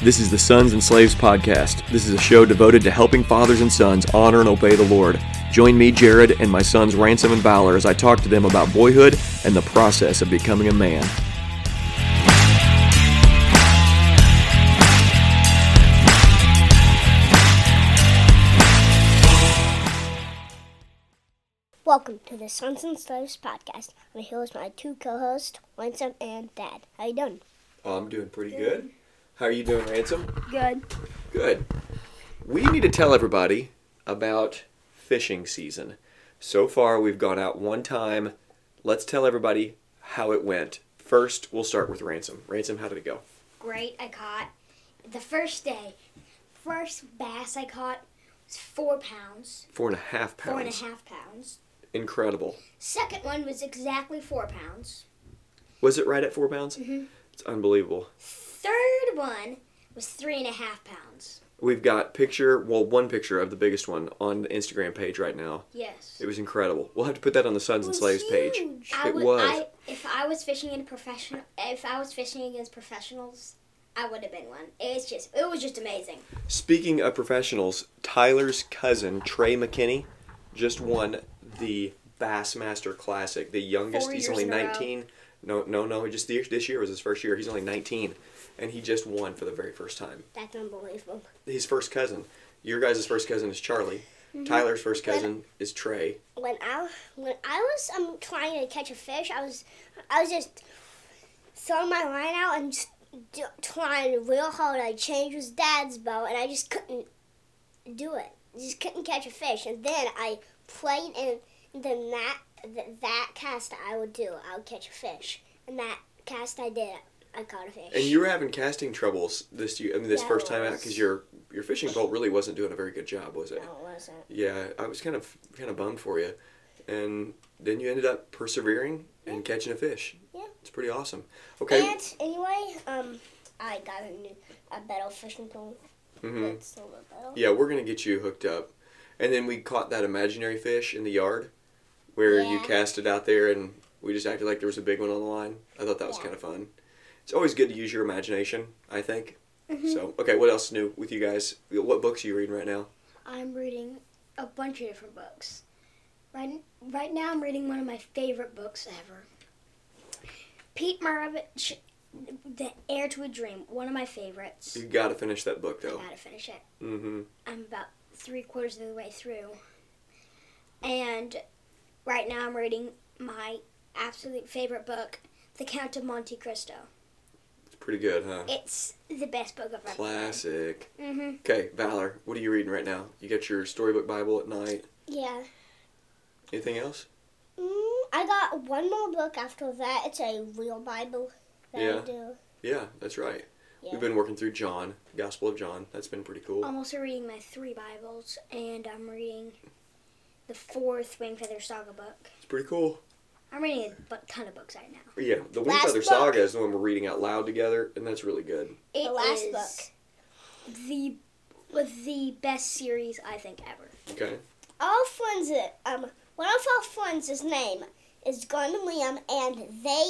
This is the Sons and Slaves Podcast. This is a show devoted to helping fathers and sons honor and obey the Lord. Join me, Jared, and my sons Ransom and Valor as I talk to them about boyhood and the process of becoming a man. Welcome to the Sons and Slaves Podcast. I'm here with my two co-hosts, Ransom and Dad. How you doing? I'm doing pretty good. How are you doing, Ransom? Good. Good. We need to tell everybody about fishing season. So far, we've gone out one time. Let's tell everybody how it went. First, we'll start with Ransom. Ransom, how did it go? Great. I caught the first day. First bass I caught was 4 pounds. 4.5 pounds. 4.5 pounds. Incredible. Second one was exactly 4 pounds. Was it right at 4 pounds? Mm-hmm. It's unbelievable. Third one was 3.5 pounds. We've got one picture of the biggest one on the Instagram page right now. Yes. It was incredible. We'll have to put that on the Sons and Slaves page. If I was fishing against professionals, I would have been one. It was just amazing. Speaking of professionals, Tyler's cousin, Trey McKinney, just won the Bassmaster Classic. The youngest, 4 he's years only in a row. 19. No, just this year was his first year. He's only 19, and he just won for the very first time. That's unbelievable. His first cousin. Your guys' first cousin is Charlie. Mm-hmm. Tyler's first cousin is Trey. When I was trying to catch a fish, I was just throwing my line out and just trying real hard. I changed with Dad's boat, and I just couldn't do it. Just couldn't catch a fish. And then I played, and then that cast I would catch a fish. And that cast I did, I caught a fish. And you were having casting troubles this year. This first time out because your fishing boat really wasn't doing a very good job, was it? No, it wasn't. Yeah, I was kind of bummed for you. And then you ended up persevering and catching a fish. Yeah. It's pretty awesome. Okay. And anyway, I got a better fishing pole. Mm-hmm. It's a little better. Yeah, we're going to get you hooked up. And then we caught that imaginary fish in the yard where you cast it out there and we just acted like there was a big one on the line. I thought that was kind of fun. It's always good to use your imagination, I think. Mm-hmm. So, okay, what else is new with you guys? What books are you reading right now? I'm reading a bunch of different books. Right now I'm reading one of my favorite books ever. Pete Maravich, The Heir to a Dream, one of my favorites. You got to finish that book, though. I got to finish it. Mm-hmm. I'm about 3/4 of the way through. And right now I'm reading my absolute favorite book, The Count of Monte Cristo. It's pretty good, huh? It's the best book I've ever read. Classic. Mm-hmm. Okay, Valor, what are you reading right now? You got your storybook Bible at night. Yeah. Anything else? I got one more book after that. It's a real Bible that I do. Yeah, that's right. Yeah. We've been working through John, Gospel of John. That's been pretty cool. I'm also reading my 3 Bibles, and I'm reading the 4th Wing Feather Saga book. It's pretty cool. I'm reading a ton of books right now. Yeah, the Wing Feather Saga is the one we're reading out loud together, and that's really good. The last book. The best series I think ever. Okay. Our friends, one of our friends' name is Gordon and Liam, and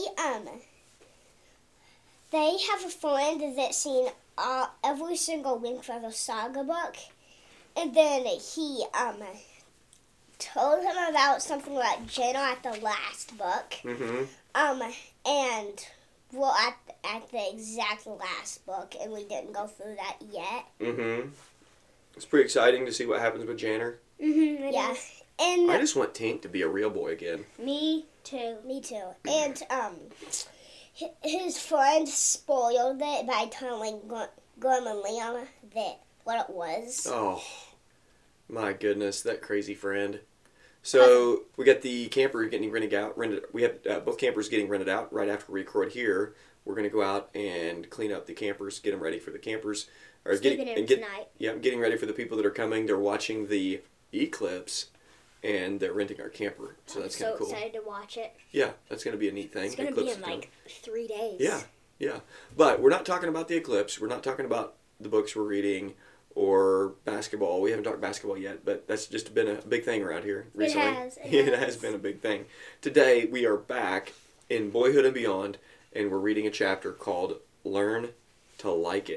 they have a friend that's seen every single Wing Feather Saga book, and then he told him about something about Jenna at the last book. Mm-hmm. And we're at the exact last book, and we didn't go through that yet. Mm-hmm. It's pretty exciting to see what happens with Janner. Mm-hmm. Yeah. And I just want Tink to be a real boy again. Me too. And his friend spoiled it by telling Gordon and Liam what it was. Oh, my goodness, that crazy friend. So we got the camper getting rented out. We have both campers getting rented out right after we record here. We're going to go out and clean up the campers, get them ready for the campers. Tonight. Yeah, getting ready for the people that are coming. They're watching the eclipse, and they're renting our camper. So that's kind of cool. I'm so excited to watch it. Yeah, that's going to be a neat thing. It's going to be in like 3 days. Yeah. But we're not talking about the eclipse. We're not talking about the books we're reading or basketball. We haven't talked basketball yet, but that's just been a big thing around here recently. It has been a big thing. Today, we are back in Boyhood and Beyond, and we're reading a chapter called Learn to Like It.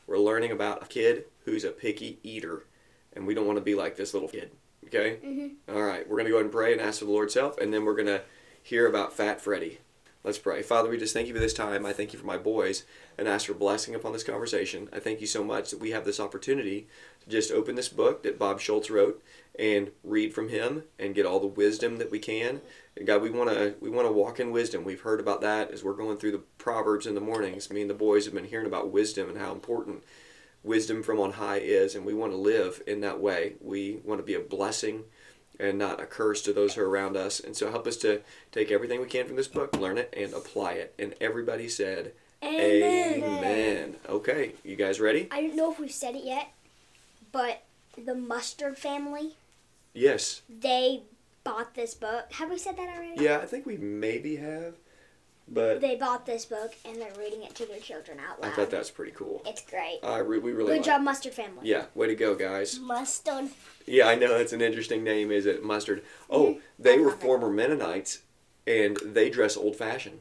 We're learning about a kid who's a picky eater, and we don't want to be like this little kid. Okay? Mm-hmm. All right, we're going to go ahead and pray and ask for the Lord's help, and then we're going to hear about Fat Freddy. Let's pray. Father, we just thank you for this time. I thank you for my boys and ask for blessing upon this conversation. I thank you so much that we have this opportunity to just open this book that Bob Schultz wrote and read from him and get all the wisdom that we can. And God, we want to walk in wisdom. We've heard about that as we're going through the Proverbs in the mornings. Me and the boys have been hearing about wisdom and how important wisdom from on high is, and we want to live in that way. We want to be a blessing and not a curse to those who are around us. And so help us to take everything we can from this book, learn it, and apply it. And everybody said, Amen. Amen. Okay, you guys ready? I don't know if we've said it yet, but the Mustard family, Yes. they bought this book. Have we said that already? Yeah, I think we maybe have, but They bought this book and they're reading it to their children out loud. I thought that's pretty cool. It's great. We really Good like job, Mustard family. Yeah, way to go, guys. Mustard. Yeah, I know that's an interesting name, is it? Mustard. Oh, they I were love it. former Mennonites, and they dress old-fashioned.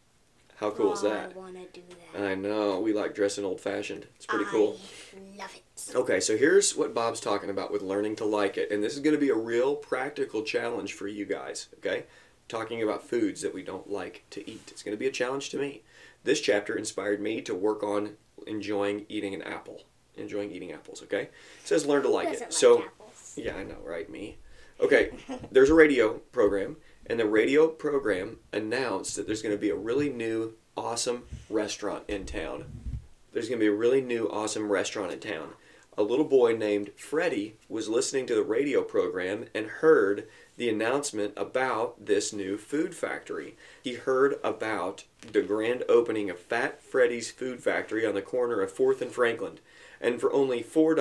How cool is I that? want to do that. I know, we like dressing old-fashioned. It's pretty cool. I love it. Okay, so here's what Bob's talking about with learning to like it. And this is going to be a real practical challenge for you guys, okay? Talking about foods that we don't like to eat. It's going to be a challenge to me. This chapter inspired me to work on enjoying eating an apple. Enjoying eating apples, okay? It says learn to like Doesn't it. like So, apples. yeah, I know, right? Me. Okay, there's a radio program, and the radio program announced that there's going to be a really new, awesome restaurant in town. There's going to be a really new, awesome restaurant in town. A little boy named Freddie was listening to the radio program and heard the announcement about this new food factory. He heard about the grand opening of Fat Freddy's Food Factory on the corner of 4th and Franklin. And for only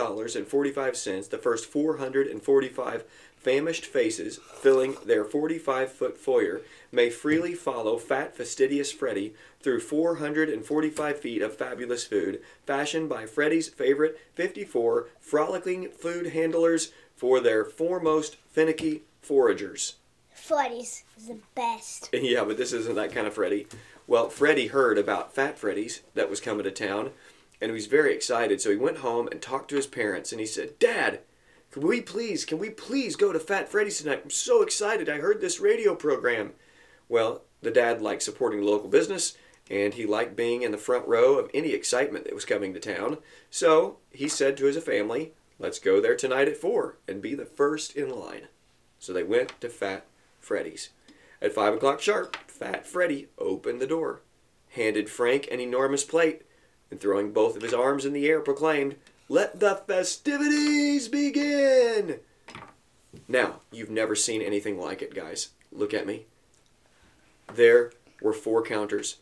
$4.45, the first 445 famished faces filling their 45-foot foyer may freely follow Fat Fastidious Freddy through 445 feet of fabulous food, fashioned by Freddy's favorite 54 frolicking food handlers for their foremost finicky foragers. Freddy's is the best. Yeah, but this isn't that kind of Freddy. Well, Freddy heard about Fat Freddy's that was coming to town, and he was very excited, so he went home and talked to his parents, and he said, Dad, can we please go to Fat Freddy's tonight? I'm so excited. I heard this radio program. Well, the dad liked supporting local business, and he liked being in the front row of any excitement that was coming to town. So he said to his family, let's go there tonight at 4 and be the first in line. So they went to Fat Freddy's. At 5 o'clock sharp, Fat Freddy opened the door, handed Frank an enormous plate, and throwing both of his arms in the air proclaimed, let the festivities begin! Now, you've never seen anything like it, guys. Look at me. There were 4 counters,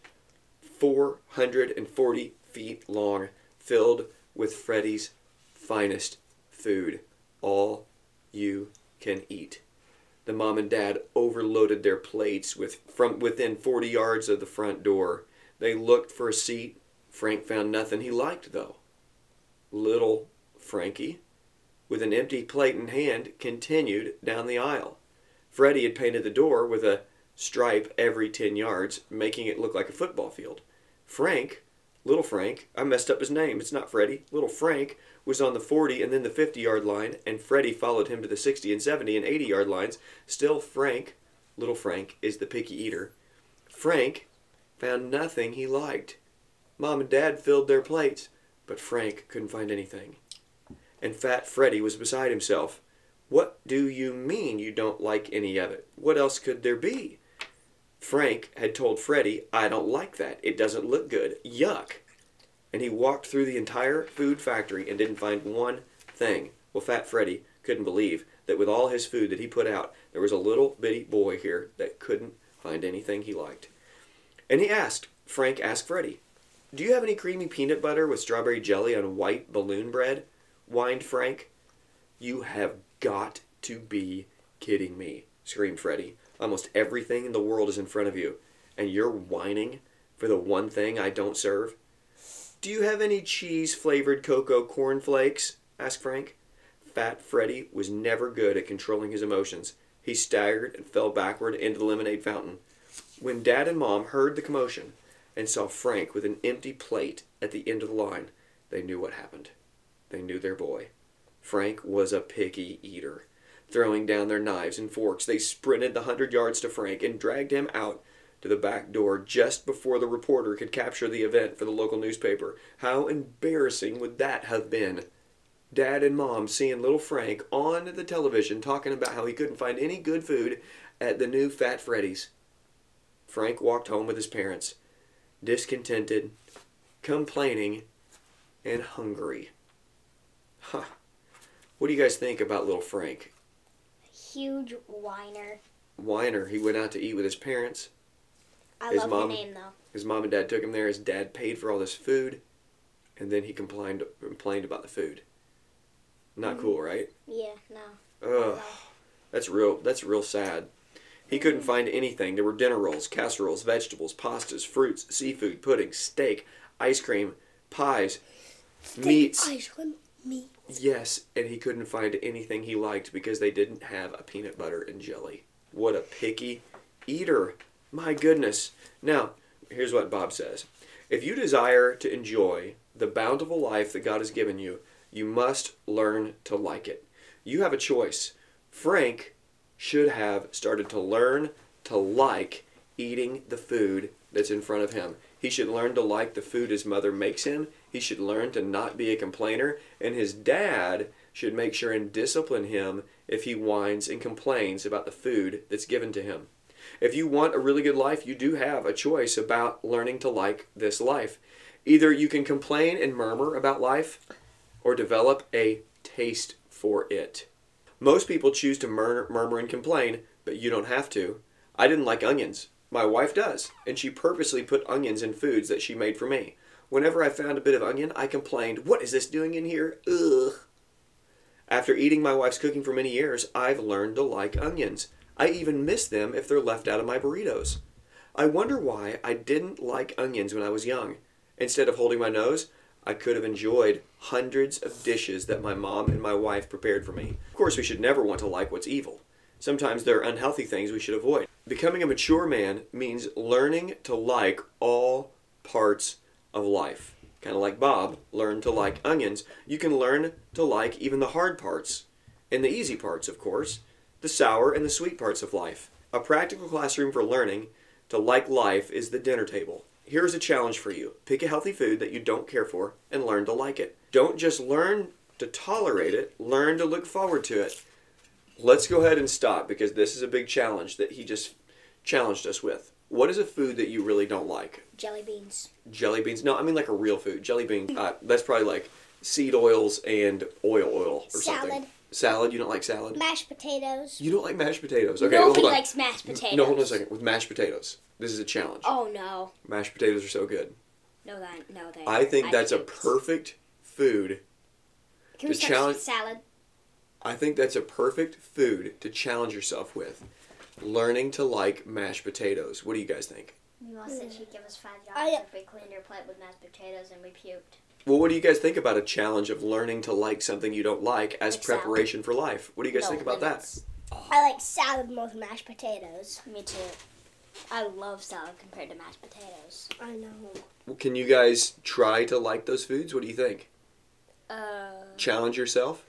440 feet long, filled with Freddy's finest food. All you can eat. The mom and dad overloaded their plates from within 40 yards of the front door. They looked for a seat. Frank found nothing he liked, though. Little Frankie, with an empty plate in hand, continued down the aisle. Freddy had painted the door with a stripe every 10 yards, making it look like a football field. Little Frank, I messed up his name. It's not Freddy. Little Frank was on the 40 and then the 50-yard line, and Freddy followed him to the 60 and 70 and 80-yard lines. Still, little Frank, is the picky eater. Frank found nothing he liked. Mom and Dad filled their plates, but Frank couldn't find anything. And Fat Freddy was beside himself. What do you mean you don't like any of it? What else could there be? Frank had told Freddy, I don't like that. It doesn't look good. Yuck. And he walked through the entire food factory and didn't find one thing. Well, Fat Freddy couldn't believe that with all his food that he put out, there was a little bitty boy here that couldn't find anything he liked. And Frank asked Freddy, do you have any creamy peanut butter with strawberry jelly on white balloon bread? Whined Frank. You have got to be kidding me, screamed Freddy. Almost everything in the world is in front of you, and you're whining for the one thing I don't serve? Do you have any cheese-flavored cocoa cornflakes? Asked Frank. Fat Freddy was never good at controlling his emotions. He staggered and fell backward into the lemonade fountain. When Dad and Mom heard the commotion and saw Frank with an empty plate at the end of the line, they knew what happened. They knew their boy. Frank was a picky eater. Throwing down their knives and forks, they sprinted the 100 yards to Frank and dragged him out to the back door just before the reporter could capture the event for the local newspaper. How embarrassing would that have been? Dad and Mom seeing little Frank on the television talking about how he couldn't find any good food at the new Fat Freddy's. Frank walked home with his parents, discontented, complaining, and hungry. Huh. What do you guys think about little Frank? Huge whiner. Whiner. He went out to eat with his parents. I love the name, though. His mom and dad took him there. His dad paid for all this food, and then he complained about the food. Not cool, right? Yeah, no. Ugh, that's real sad. He couldn't find anything. There were dinner rolls, casseroles, vegetables, pastas, fruits, seafood, pudding, steak, ice cream, pies, meats. Ice cream, meat. Yes, and he couldn't find anything he liked because they didn't have a peanut butter and jelly. What a picky eater. My goodness. Now, here's what Bob says. If you desire to enjoy the bountiful life that God has given you, you must learn to like it. You have a choice. Frank should have started to learn to like eating the food that's in front of him. He should learn to like the food his mother makes him. He should learn to not be a complainer. And his dad should make sure and discipline him if he whines and complains about the food that's given to him. If you want a really good life, you do have a choice about learning to like this life. Either you can complain and murmur about life, or develop a taste for it. Most people choose to murmur and complain, but you don't have to. I didn't like onions. My wife does, and she purposely put onions in foods that she made for me. Whenever I found a bit of onion, I complained, "What is this doing in here? Ugh." After eating my wife's cooking for many years, I've learned to like onions. I even miss them if they're left out of my burritos. I wonder why I didn't like onions when I was young. Instead of holding my nose, I could have enjoyed hundreds of dishes that my mom and my wife prepared for me. Of course, we should never want to like what's evil. Sometimes there are unhealthy things we should avoid. Becoming a mature man means learning to like all parts of life. Kind of like Bob learned to like onions. You can learn to like even the hard parts and the easy parts, of course, the sour and the sweet parts of life. A practical classroom for learning to like life is the dinner table. Here's a challenge for you. Pick a healthy food that you don't care for and learn to like it. Don't just learn to tolerate it, learn to look forward to it. Let's go ahead and stop because this is a big challenge that he just challenged us with. What is a food that you really don't like? Jelly beans. Jelly beans? No, I mean like a real food. Jelly bean, that's probably like seed oils and oil or something. Salad. Salad? You don't like salad? Mashed potatoes. You don't like mashed potatoes? Okay, Nobody hold on. likes mashed potatoes. No, hold on a second. With mashed potatoes. This is a challenge. Oh, no. Mashed potatoes are so good. No, they I think that's a can't. perfect food Can we to start challenge. salad? I think that's a perfect food to challenge yourself with. Learning to like mashed potatoes. What do you guys think? Mama said she'd give us I- $5 if we cleaned her plate with mashed potatoes and we puked. Well, what do you guys think about a challenge of learning to like something you don't like as Like salad. preparation for life? What do you guys think about limits. I like salad more than mashed potatoes. Me too. I love salad compared to mashed potatoes. I know. that? Can you guys try to like those foods? What do you think? Challenge yourself?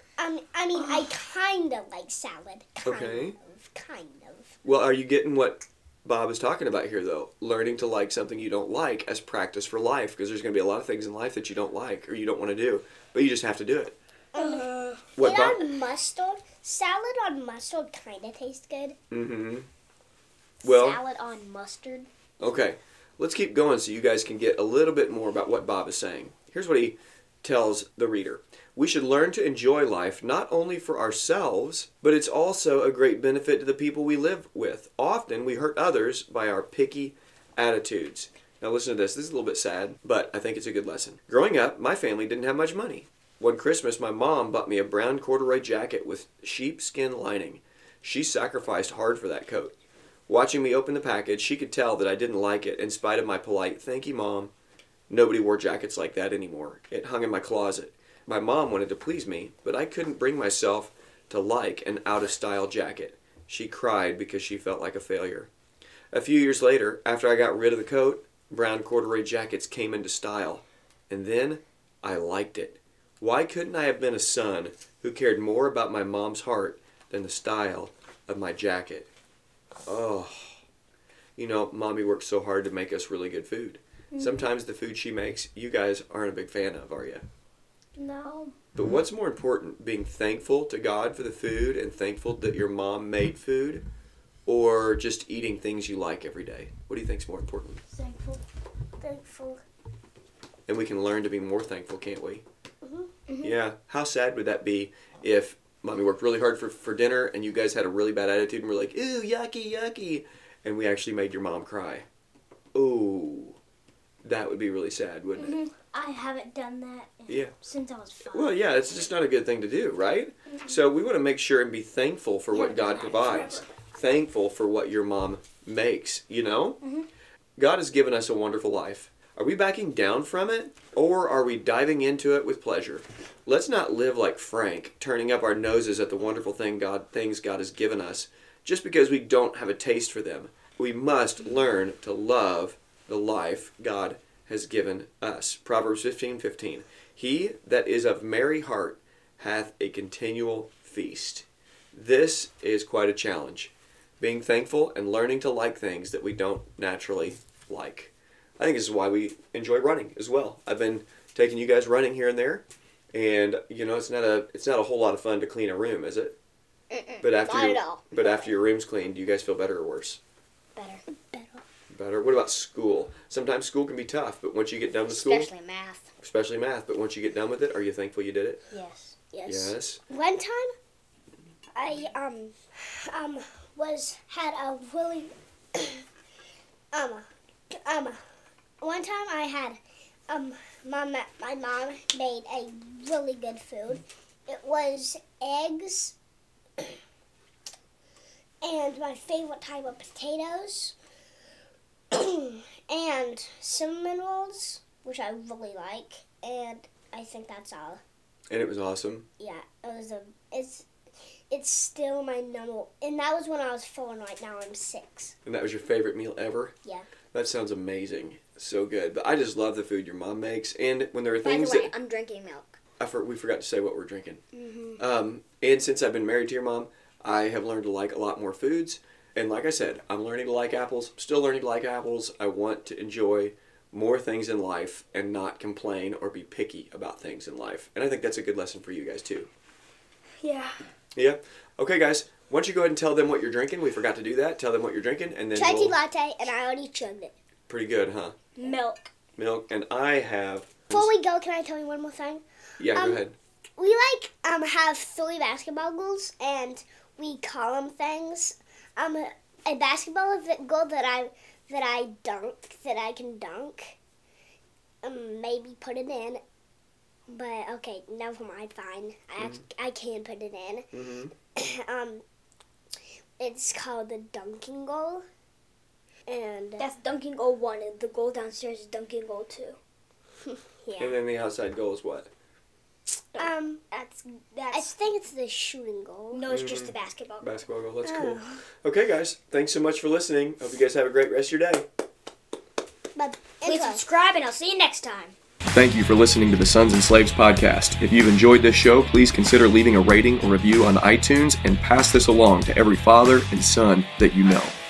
I kind of like salad. Okay. Kind of. Well, are you getting what Bob is talking about here, though? Learning to like something you don't like as practice for life, because there's going to be a lot of things in life that you don't like or you don't want to do, but you just have to do it. What, Bob? On mustard, salad on mustard kind of tastes good. Mm-hmm. Well, Salad on mustard. okay. Let's keep going so you guys can get a little bit more about what Bob is saying. Here's what he tells the reader. We should learn to enjoy life not only for ourselves, but it's also a great benefit to the people we live with. Often we hurt others by our picky attitudes. Now listen to this. This is a little bit sad, but I think it's a good lesson. Growing up, my family didn't have much money. One Christmas, my mom bought me a brown corduroy jacket with sheepskin lining. She sacrificed hard for that coat. Watching me open the package, she could tell that I didn't like it in spite of my polite, "Thank you, Mom." Nobody wore jackets like that anymore. It hung in my closet. My mom wanted to please me, but I couldn't bring myself to like an out-of-style jacket. She cried because she felt like a failure. A few years later, after I got rid of the coat, brown corduroy jackets came into style. And then I liked it. Why couldn't I have been a son who cared more about my mom's heart than the style of my jacket? Oh, you know, Mommy works so hard to make us really good food. Sometimes the food she makes, you guys aren't a big fan of, are you? No. But what's more important, being thankful to God for the food and thankful that your mom made food, or just eating things you like every day? What do you think's more important? Thankful. Thankful. And we can learn to be more thankful, can't we? Mm-hmm. Yeah. How sad would that be if Mommy worked really hard for dinner and you guys had a really bad attitude and were like, ew, yucky, yucky, and we actually made your mom cry? Ooh, that would be really sad, wouldn't it? I haven't done that since I was 5. Well, yeah, it's just not a good thing to do, right? So we want to make sure and be thankful for what God provides. Thankful for what your mom makes, you know? God has given us a wonderful life. Are we backing down from it, or are we diving into it with pleasure? Let's not live like Frank, turning up our noses at the wonderful things God has given us, just because we don't have a taste for them. We must learn to love the life God has given us. Proverbs 15:15. He that is of merry heart hath a continual feast. This is quite a challenge. Being thankful and learning to like things that we don't naturally like. I think this is why we enjoy running as well. I've been taking you guys running here and there, and you know it's not a whole lot of fun to clean a room, is it? But after your room's cleaned, do you guys feel better or worse? Better. Better. What about school? Sometimes school can be tough, but once you get done with school, Especially math. but once you get done with it, are you thankful you did it? Yes. Yes. One time, I had a really one time I had my mom made a really good food. It was eggs and my favorite type of potatoes and cinnamon rolls, which I really like, and I think that's all. And it was awesome. Yeah, it's still my number, and that was when I was 4, and right now I'm 6. And that was your favorite meal ever? Yeah. That sounds amazing. So good. But I just love the food your mom makes. And when there are By things the way, that... I'm drinking milk. We forgot to say what we're drinking. And since I've been married to your mom, I have learned to like a lot more foods. And like I said, I'm learning to like apples. I'm still learning to like apples. I want to enjoy more things in life and not complain or be picky about things in life. And I think that's a good lesson for you guys too. Yeah. Yeah? Okay, guys. Why don't you go ahead and tell them what you're drinking? We forgot to do that. Tell them what you're drinking, and then Chai tea latte, and I already chugged it. Pretty good, huh? Milk. And I have... Before we go, can I tell you one more thing? Yeah, go ahead. We have 3 basketball goals, and we call them things. A basketball goal that I can dunk. Maybe put it in. But okay, never mind. Fine, I can put it in. It's called the dunking goal, and That's dunking goal 1, and the goal downstairs is dunking goal 2. yeah. And then the outside goal is what? That's I think it's the shooting goal. No, it's just the basketball goal. Basketball goal. That's cool. Okay, guys. Thanks so much for listening. Hope you guys have a great rest of your day. But Please subscribe, and I'll see you next time. Thank you for listening to the Sons and Slaves podcast. If you've enjoyed this show, please consider leaving a rating or review on iTunes and pass this along to every father and son that you know.